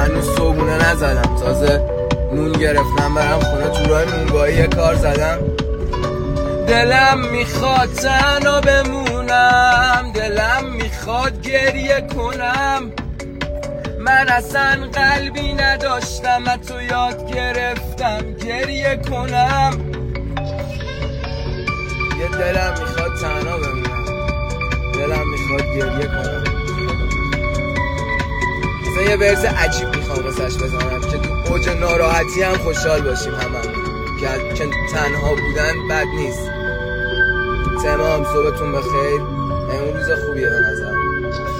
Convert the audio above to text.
هنوز صبحونه نزدم، تازه نون گرفتم برم خونه، تو راه نونوایی یه کار زدم. دلم میخواد تنها بمونم، دلم میخواد گریه کنم، من اصلا قلبی نداشتم، از تو یاد گرفتم گریه کنم. یه دلم میخواد تنها بمونم، دلم میخواد گریه کنم. مثلا یه ورس عجیب میخوام واسش بزنم که تو اوج ناراحتی هم خوشحال باشیم هممون، که تنها بودن بد نیست. تمام، صبحتون بخیر. امروز روز خوبیه به نظر.